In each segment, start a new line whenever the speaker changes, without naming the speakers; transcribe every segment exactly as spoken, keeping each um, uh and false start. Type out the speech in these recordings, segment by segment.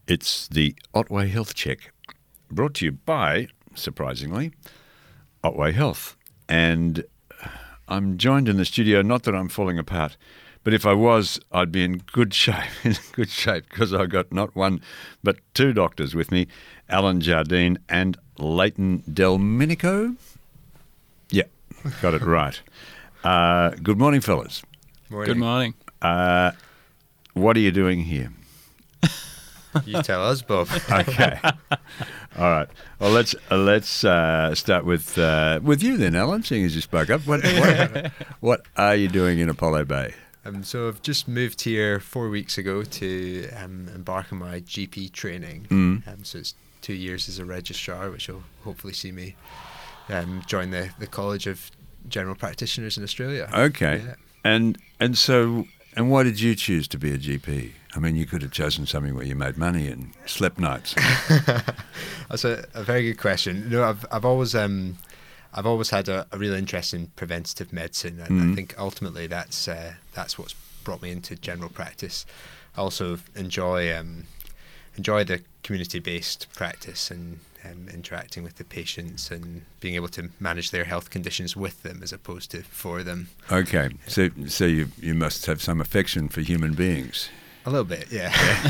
It's the Otway Health Check, brought to you by, surprisingly, Otway Health. And I'm joined in the studio, not that I'm falling apart, but if I was, I'd be in good shape, in good shape, because I've got not one, but two doctors with me, Alan Jardine and Leighton Delminico. Yeah, got it right. Uh, good morning, fellas.
Morning.
Good morning.
Uh, what are you doing here?
You tell us, Bob.
Okay. All right. Well, let's uh, let's uh, start with uh, with you then, Alan, seeing as you spoke up. What, what, what are you doing in Apollo Bay?
Um, so I've just moved here four weeks ago to um, embark on my G P training.
Mm.
Um, so it's two years as a registrar, which will hopefully see me um, join the, the College of General Practitioners in Australia.
Okay.
Yeah.
And and so and why did you choose to be a G P? I mean, you could have chosen something where you made money and slept nights.
That's a, a very good question. You know, I've I've always um I've always had a, a real interest in preventative medicine, and
Mm.
I think ultimately that's uh, that's what's brought me into general practice. I also enjoy um enjoy the community-based practice and um, interacting with the patients and being able to manage their health conditions with them as opposed to for them.
Okay. So so you you must have some affection for human beings.
A little bit, yeah.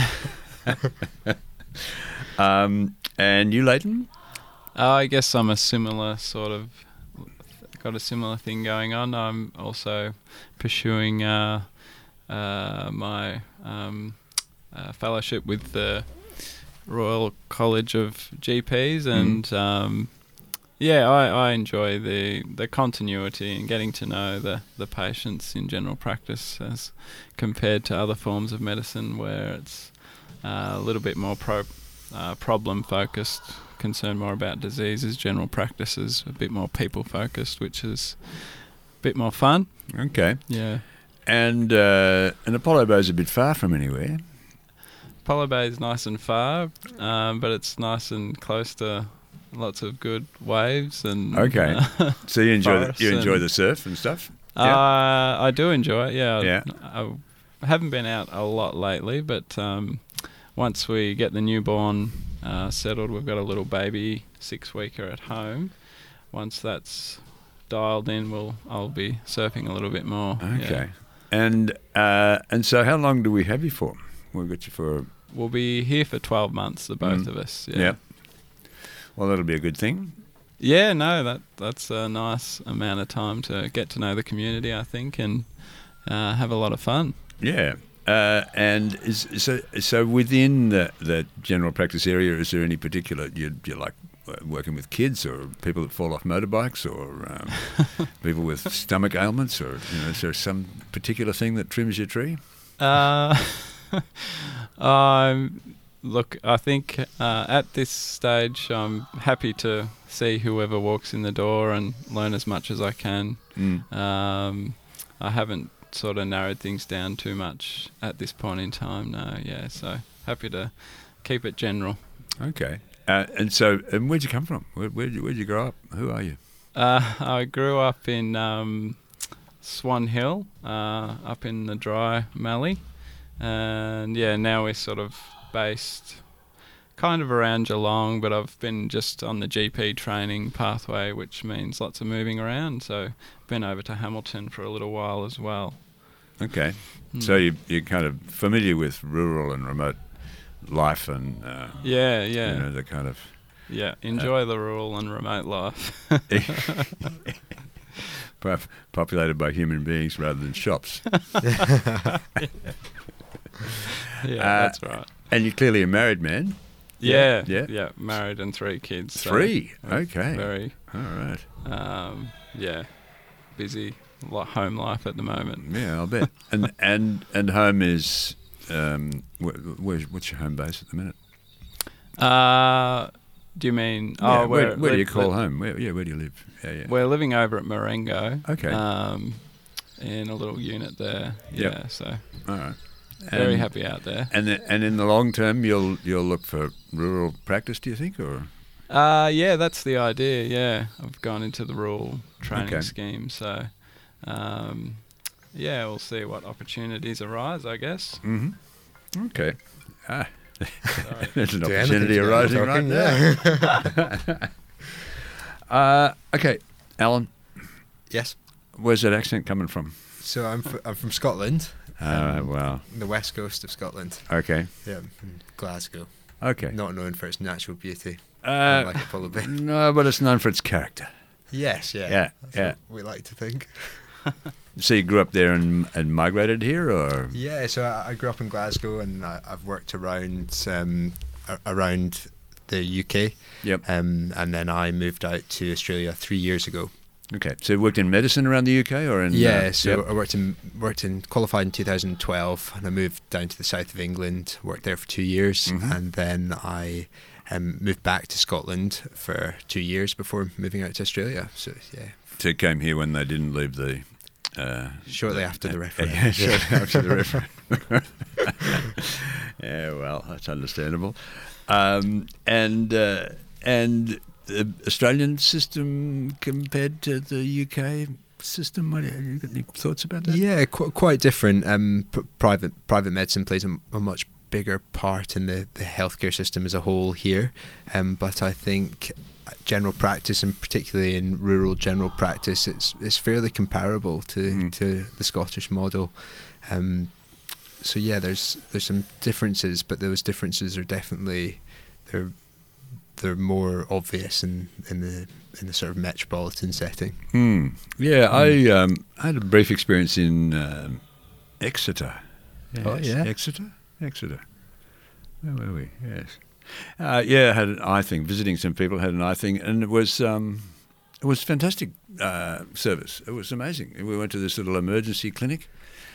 Um, and you, Leighton?
Uh, I guess I'm a similar sort of, got a similar thing going on. I'm also pursuing uh, uh, my um, uh, fellowship with the Royal College of G Ps, and um, yeah, I, I enjoy the, the continuity and getting to know the, the patients in general practice as compared to other forms of medicine where it's uh, a little bit more pro, uh, problem focused, concerned more about diseases. General practice is a bit more people focused, which is a bit more fun.
Okay.
Yeah.
And uh, and Apollo Bay's a bit far from anywhere.
Apollo Bay is nice and far, um, but it's nice and close to lots of good waves and
Okay.
uh,
So you enjoy the,
forests
you enjoy
and-
the surf and stuff?
Uh, I do enjoy it, yeah.
Yeah.
I, I haven't been out a lot lately, but um, once we get the newborn uh, settled, we've got a little baby six-weeker at home. Once that's dialed in, we'll I'll be surfing a little bit more.
Okay.
Yeah.
And uh, and so how long do we have you for? We've got you for...
We'll be here for twelve months, the both
Mm.
of us. Yeah.
Yeah. Well, that'll be a good thing.
Yeah, no, that that's a nice amount of time to get to know the community, I think, and uh, have a lot of fun.
Yeah. Uh, and is, so so within the, the general practice area, is there any particular... You, you like uh, working with kids or people that fall off motorbikes or um, people with stomach ailments, or you know, is there some particular thing that trims your tree?
Uh, um, look, I think uh, at this stage, I'm happy to see whoever walks in the door and learn as much as I can.
Mm.
Um, I haven't sort of narrowed things down too much at this point in time. No, yeah, so happy to keep it general.
Okay. Uh, and so, and where'd you come from? Where, where'd, you, where'd you grow up? Who are you?
Uh, I grew up in um, Swan Hill, uh, up in the Dry Mallee, and yeah, now we're sort of based kind of around Geelong, but I've been just on the G P training pathway, which means lots of moving around, so been over to Hamilton for a little while as well.
Okay.
Hmm.
So you, you're kind of familiar with rural and remote life and, uh,
Yeah, yeah,
you know, the kind of...
yeah, enjoy the rural and remote life.
pop- populated by human beings rather than shops.
Yeah,
Uh,
that's right.
And you're clearly a married man.
Yeah,
Yeah?
yeah, married and three kids. so
Three?
it's
Okay.
Very,
All right.
um, yeah, busy li- home life at the moment.
Yeah, I'll bet. and and and home is... Um, where, where's, what's your home base at the minute?
Uh, do you mean?
Yeah,
Oh,
where,
we're,
where do you
li-
call
li-
home? Where, yeah, where do you live? Yeah, yeah.
We're living over at Marengo.
Okay.
Um, in a little unit there.
Yep.
Yeah, so
All right.
very
And-
happy out there.
And the, and in the long term, you'll you'll look for rural practice, do you think, or?
Uh, yeah, that's the idea. Yeah, I've gone into the rural training
Okay.
scheme, so um, yeah, we'll see what opportunities arise, I guess.
Mm-hmm. Okay. Ah, There's an
Do
opportunity
anything to
arising
get
right
talking,
now. uh, okay, Alan,
Yes.
where's that accent coming from?
So I'm f- I'm from Scotland.
Uh, well,
The west coast of Scotland.
okay,
Yeah, from Glasgow.
okay.
Not known for its natural beauty,
Uh,
like Apollo Bay.
no, but it's known for its character.
Yes, yeah.
Yeah,
That's
yeah.
what we like to think.
So you grew up there and, and migrated here, or?
Yeah, so I, I grew up in Glasgow, and I, I've worked around um, a- around the U K.
Yep.
Um, and then I moved out to Australia three years ago.
Okay, so you worked in medicine around the U K, or in?
Yeah,
uh,
so
yep.
I worked in worked in qualified in two thousand twelve, and I moved down to the south of England. Worked there for two years,
Mhm.
and then I um, moved back to Scotland for two years before moving out to Australia. So yeah,
So you came here when they didn't leave the. Uh,
shortly
the-
after the
uh,
referendum.
Yeah, shortly after the referendum. Yeah, well, that's understandable. Um, and uh, and the Australian system compared to the U K system, what, have you got any thoughts about that?
Yeah, qu- quite different. Um, p- private private medicine plays a, a much bigger part in the, the healthcare system as a whole here. Um, but I think general practice, and particularly in rural general practice, it's it's fairly comparable to,
Mm.
to the Scottish model. Um, so yeah, there's there's some differences, but those differences are definitely they're they're more obvious in, in the in the sort of metropolitan setting.
Hmm. Yeah, I um, I had a brief experience in um, Exeter.
Oh,
Yes,
yeah?
Exeter, Exeter. Where were we? Yes. Uh, yeah, I had an eye thing. Visiting some people had an eye thing, and it was um, it was fantastic uh, service. It was amazing. We went to this little emergency clinic,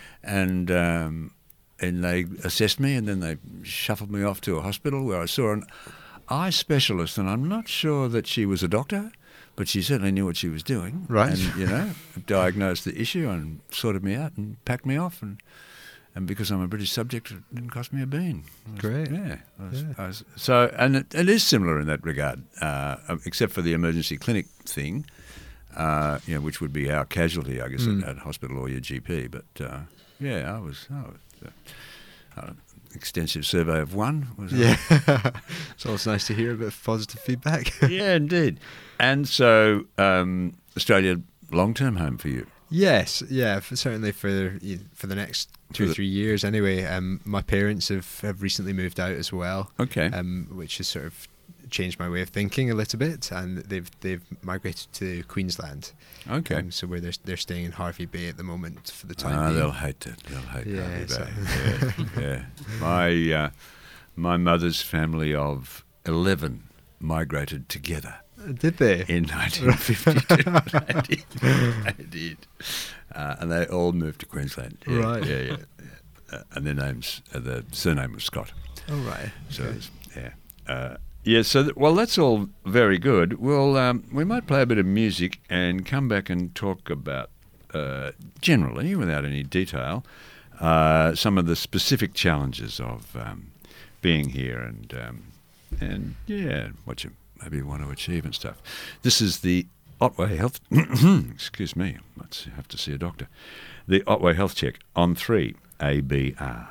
and um, and they assessed me, and then they shuffled me off to a hospital where I saw an eye specialist, and I'm not sure that she was a doctor, but she certainly knew what she was doing.
Right.
And, you know, diagnosed the issue and sorted me out and packed me off. And and because I'm a British subject, it didn't cost me a bean. I was-
Great.
Yeah. I was,
Yeah.
I was, so, and it, it is similar in that regard, uh, except for the emergency clinic thing, uh, you know, which would be our casualty, I guess,
Mm.
at, at hospital or your G P. But, uh, yeah, I was... I was uh, uh, extensive survey of one. Was
Yeah, it's always nice to hear a bit of positive feedback.
Yeah, indeed. And so, um, Australia, long-term home for you.
Yes, yeah, f certainly for you know, for the next two
For
or
the-
three years. Anyway, um, my parents have, have recently moved out as well,
Okay.
um, which has sort of changed my way of thinking a little bit, and they've they've migrated to Queensland.
okay.
Um, so where they're they're staying in Harvey Bay at the moment for the time
Ah,
being.
they'll hate it. They'll hate
Yeah,
Harvey
so-
Bay. Yeah, yeah. My uh, my mother's family of eleven migrated together
Did they?
in nineteen fifty-two. They did. They did. Uh, and they all moved to Queensland. Yeah,
Right.
Yeah, yeah. yeah. Uh, and their names, uh, the surname was Scott.
Oh right.
So
Okay.
it's, yeah, uh, yeah. So th- well, that's all very good. Well, um, we might play a bit of music and come back and talk about uh, generally, without any detail, uh, some of the specific challenges of um, being here and um, and yeah, what you maybe want to achieve and stuff. This is the Otway Health. Excuse me, let's have to see a doctor. The Otway Health Check on three A B R.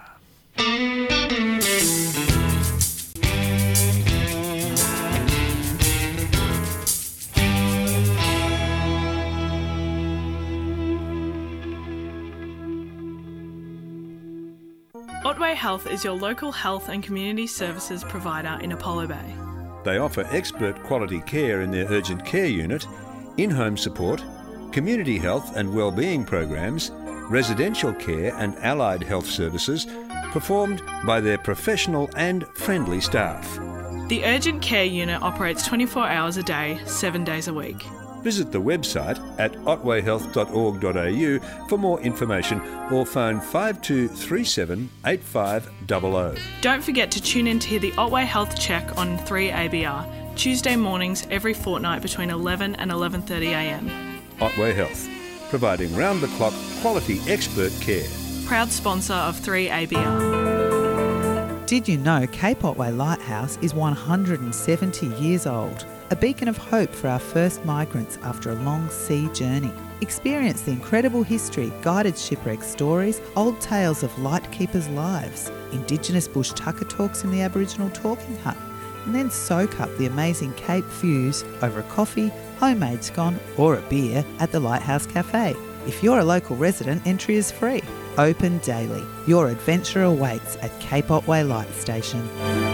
Otway Health is your local health and community services provider in Apollo Bay.
They offer expert quality care in their urgent care unit, in-home support, community health and wellbeing programs, residential care and allied health services performed by their professional and friendly staff.
The urgent care unit operates twenty-four hours a day, seven days a week.
Visit the website at otway health dot org dot a u for more information or phone five two three seven eight five zero zero.
Don't forget to tune in to hear the Otway Health Check on three A B R, Tuesday mornings every fortnight between eleven and eleven thirty a m.
Otway Health, providing round-the-clock quality expert care.
Proud sponsor of three A B R.
Did you know Cape Otway Lighthouse is one hundred seventy years old? A beacon of hope for our first migrants after a long sea journey. Experience the incredible history, guided shipwreck stories, old tales of lightkeepers' lives, Indigenous bush tucker talks in the Aboriginal talking hut, and then soak up the amazing Cape views over a coffee, homemade scone or a beer at the Lighthouse Cafe. If you're a local resident, entry is free. Open daily. Your adventure awaits at Cape Otway Light Station.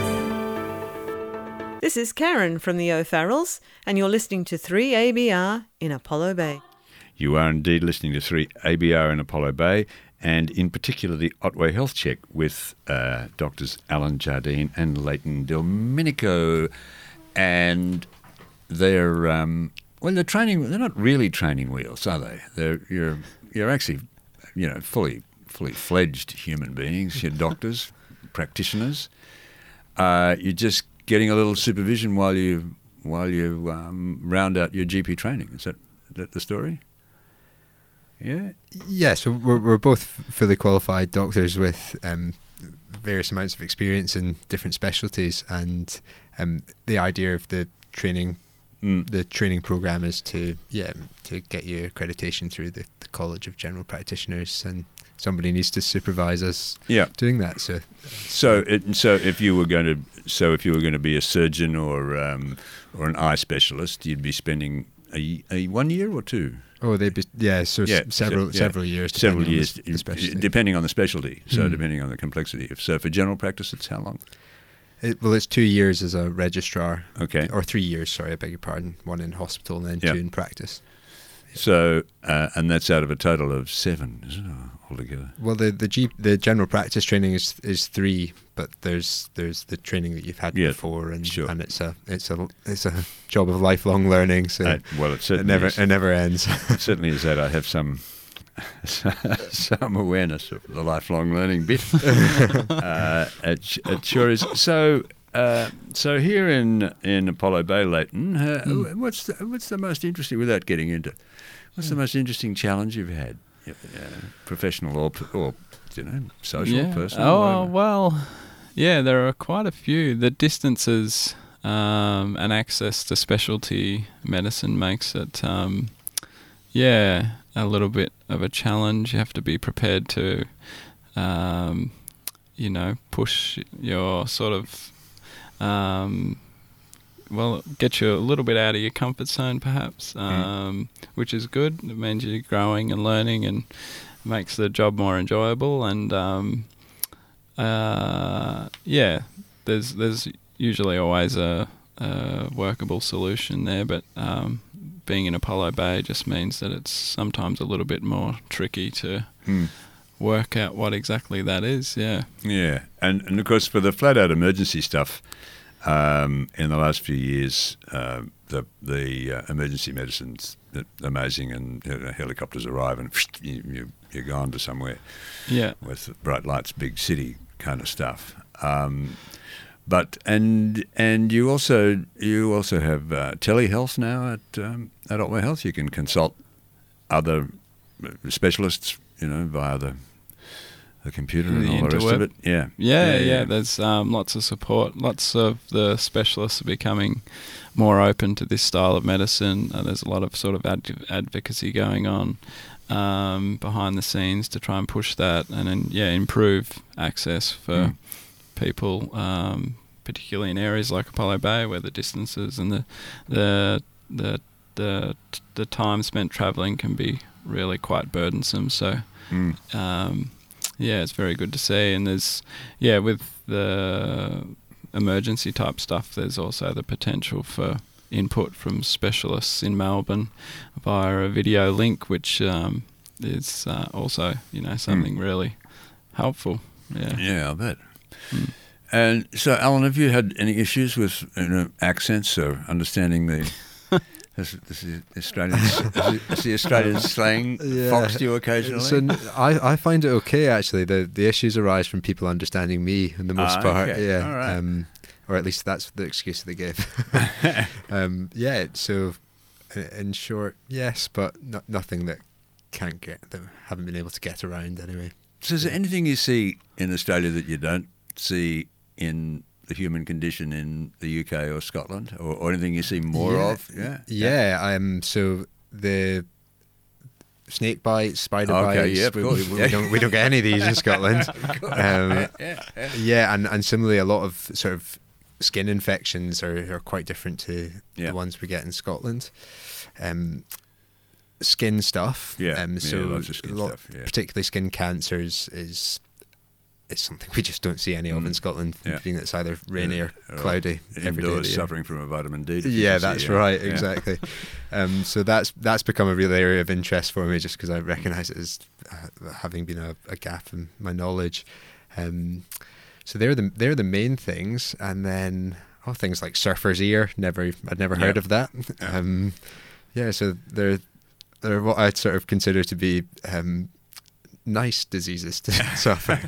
This is Karen from the O'Farrells, and you're listening to three A B R in Apollo Bay.
You are indeed listening to three A B R in Apollo Bay, and in particular the Otway Health Check with uh, Doctors Alan Jardine and Leighton Domenico. And they're, um, well, they're training, they're not really training wheels, are they? They're, you're, you're actually, you know, fully, fully fledged human beings. You're doctors, practitioners. Uh, you're just getting a little supervision while you while you um, round out your G P training. Is that, is that the story? Yeah.
Yeah, so we're we're both fully qualified doctors with um, various amounts of experience in different specialties, and um, the idea of the training, mm. the training program is to yeah to get your accreditation through the, the College of General Practitioners, and somebody needs to supervise us
yeah.
doing that. So,
so it, so if you were going to so if you were going to be a surgeon or um, or an eye specialist, you'd be spending a, a one year or two.
Oh, they'd be yeah. So
yeah,
several
yeah.
several years.
Several years,
the, the specialty.
depending on the specialty. So
hmm.
depending on the complexity. So for general practice, it's how long?
It, well, it's two years as a registrar.
Okay.
Or three years. Sorry, I beg your pardon. One in hospital and then
yeah.
two in practice.
So, uh, and that's out of a total of seven, isn't it, altogether?
Well, the the, G, the general practice training is is three, but there's there's the training that you've had
yeah,
before, and
sure.
and it's a it's a it's a job of lifelong learning. So
uh, well, it certainly
it never
is.
it never ends.
It certainly is that. I have some some awareness of the lifelong learning bit. uh, it, it sure is. So. Uh, so here in, in Apollo Bay, Leighton, uh, mm. what's the, what's the most interesting, without getting into, what's mm. the most interesting challenge you've had, uh, professional or or you know social,
yeah.
personal?
Oh
whatever?
well, yeah, there are quite a few. The distances um, and access to specialty medicine makes it, um, yeah, a little bit of a challenge. You have to be prepared to, um, you know, push your sort of. Um, well, get you a little bit out of your comfort zone, perhaps, um, mm. which is good. It means you're growing and learning, and makes the job more enjoyable. And um, uh, yeah, there's there's usually always a, a workable solution there, but um, being in Apollo Bay just means that it's sometimes a little bit more tricky to. Mm. work out what exactly that is, yeah.
Yeah, and, and of course for the flat-out emergency stuff, um, in the last few years, uh, the the uh, emergency medicine's amazing, and you know, helicopters arrive and you, you, you're gone to somewhere
yeah.
with bright lights, big city kind of stuff. Um, but and and you also you also have uh, telehealth now at um, at Otway Health. You can consult other specialists, you know, via the the computer and
the
all the rest of it. Yeah.
Yeah, yeah. yeah. There's um, lots of support. Lots of the specialists are becoming more open to this style of medicine. Uh, there's a lot of sort of ad- advocacy going on um, behind the scenes to try and push that and then, yeah, improve access for mm. people, um, particularly in areas like Apollo Bay where the distances and the the the the, the time spent travelling can be really quite burdensome. So, mm. um, yeah, it's very good to see. And there's, yeah, with the emergency type stuff, there's also the potential for input from specialists in Melbourne via a video link, which um, is uh, also, you know, something mm. really helpful. Yeah,
yeah, I bet. Mm. And so, Alan, have you had any issues with you know, accents or understanding the This, this is Australian, this the Australian slang yeah. foxed you occasionally?
So I, I find it okay, actually. The the issues arise from people understanding me in the most
ah,
part.
Okay.
Yeah,
all right.
um, or at least that's the excuse they give. um, yeah, so in short, yes, but no, nothing that can't get, that haven't been able to get around anyway.
So is there anything you see in Australia that you don't see in the human condition in the U K or Scotland, or, or anything you see more
Yeah.
of? Yeah,
Yeah, um, so the snake bites, spider
Okay,
bites.
yeah, of
we,
course.
we, we don't we don't get any of these in Scotland. Um,
yeah, yeah.
yeah, and, and similarly, a lot of sort of skin infections are, are quite different to
Yeah.
the ones we get in Scotland. Um, skin stuff.
Yeah,
Um,
yeah,
so
lots of skin
a lot-
stuff, yeah.
particularly skin cancers is. It's something we just don't see any of in Scotland,
Mm. Yeah.
being that it's either rainy or
Or
cloudy every day. of
Indoors
the year.
suffering from a vitamin D deficiency.
Yeah, that's
yeah.
right,
Yeah.
exactly. um, so that's that's become a real area of interest for me, just because I recognise it as uh, having been a, a gap in my knowledge. Um, so they're the they're the main things, and then oh, things like surfer's ear. Never, I'd never heard
Yeah.
of that.
Yeah.
Um, yeah, so they're they're what I'd sort of consider to be. Um, nice diseases to suffer.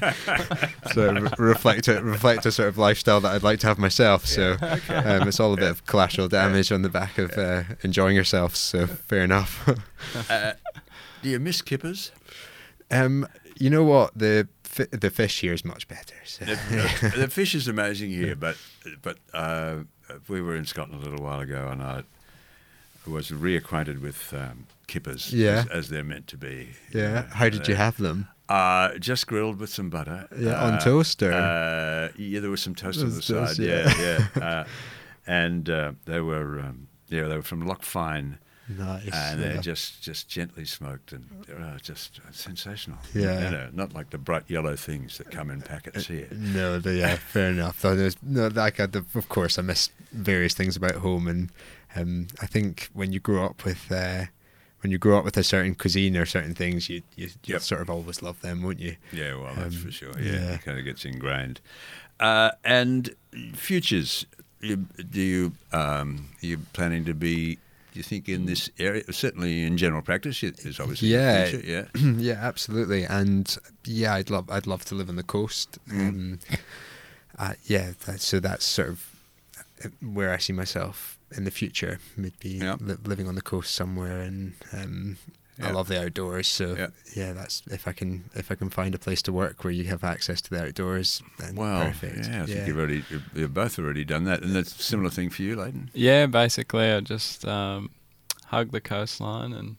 So re- reflect a, reflect a sort of lifestyle that I'd like to have myself. So um, it's all a bit of collateral damage on the back of uh, enjoying yourself. So fair enough.
Uh, do you miss kippers?
um, you know what, the fi- the fish here is much better. So.
The, the fish is amazing here, but but uh, we were in Scotland a little while ago, and I was reacquainted with um, kippers,
Yeah.
as, as they're meant to be.
Yeah. How did you have them?
Uh, just grilled with some butter.
Yeah, on
Uh,
toast or?
Uh, yeah, there was some toast on the
There's
side.
toast,
Yeah,
yeah.
yeah. Uh, and uh, they were, um, yeah, they were from Lochfine,
Nice.
and
yeah.
they're just, just gently smoked, and they're uh, just sensational.
Yeah.
You know, not like the bright yellow things that come in packets here.
No, the, yeah, fair enough. Though there's no, like, I, the, of course, I miss various things about home, and um, I think when you grow up with uh, when you grow up with a certain cuisine or certain things, you you you
Yep.
sort of always love them, won't you?
Yeah, well, that's
Um,
for sure. Yeah,
yeah.
it kind of gets ingrained. Uh, and futures, you, do you um, are you planning to be? Do you think in this area, certainly in general practice, it- there's obviously
Yeah.
a future. Yeah,
yeah, absolutely. And yeah, I'd love I'd love to live on the coast.
Mm.
Um, uh, yeah, that, so that's sort of where I see myself in the future. Would be
Yeah.
li- living on the coast somewhere, and um, I
Yeah.
love the outdoors. So
Yeah.
yeah. that's if I can if I can find a place to work where you have access to the outdoors, then
well,
perfect.
yeah, I think you've already you've, you've both already done that, and that's a similar thing for you, Leighton.
Yeah, basically, I just um, hug the coastline and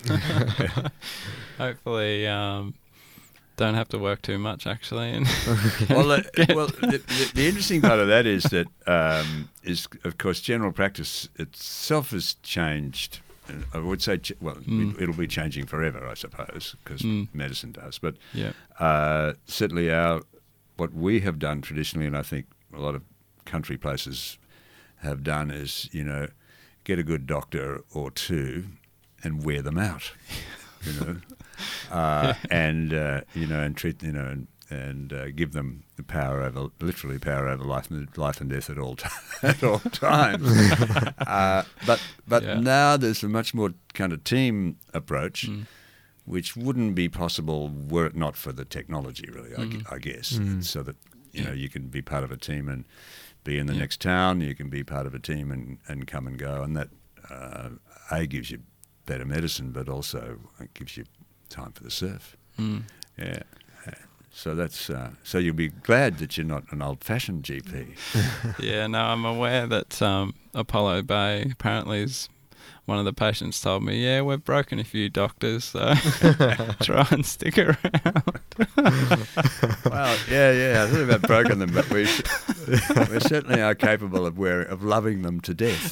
hopefully um, don't have to work too much, actually. And
well, uh, well, the, the, the interesting part of that is that um, is of course general practice itself has changed. And I would say, ch- well,
Mm.
it, it'll be changing forever, I suppose, because
Mm.
medicine does. But
yeah,
uh, certainly, our what we have done traditionally, and I think a lot of country places have done, is you know get a good doctor or two and wear them out, you know, uh, and uh, you know, and treat you know, and, and uh, give them the power over, literally power over life and life and death at all t- at all times. uh, but but
Yeah.
now there's a much more kind of team approach,
Mm.
which wouldn't be possible were it not for the technology. Really, I, gu-
Mhm.
I guess,
Mm.
so that you
Yeah.
know you can be part of a team and be in the
Yeah.
next town. You can be part of a team and, and come and go, and that uh, a gives you better medicine, but also it gives you time for the surf.
Mm.
Yeah. Uh, So that's uh, so you'll be glad that you're not an old-fashioned G P.
Yeah, no, I'm aware that um, Apollo Bay apparently is. One of the patients told me, "Yeah, we've broken a few doctors, so try and stick around."
Well, yeah, yeah. I thought about broken them, but we we certainly are capable of wearing, of loving them to death.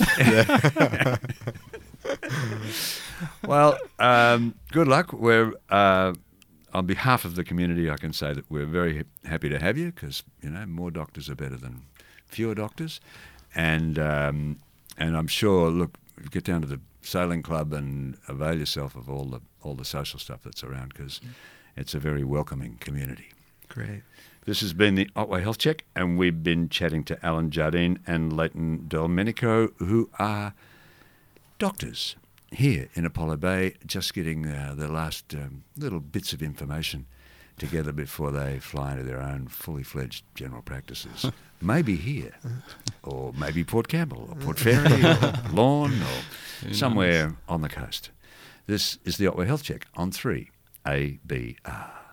Well, um, good luck. We're uh, on behalf of the community. I can say that we're very happy to have you because you know more doctors are better than fewer doctors, and um, and I'm sure. Look, get down to the sailing club and avail yourself of all the all the social stuff that's around because it's a very welcoming community.
Great.
This has been the Otway Health Check, and we've been chatting to Alan Jardine and Leighton Domenico, who are doctors here in Apollo Bay, just getting uh, the last um, little bits of information together before they fly into their own fully fledged general practices. Maybe here, or maybe Port Campbell, or Port Fairy, or Lorne, or
Who
somewhere on the coast. This is the Otway Health Check on three A B R.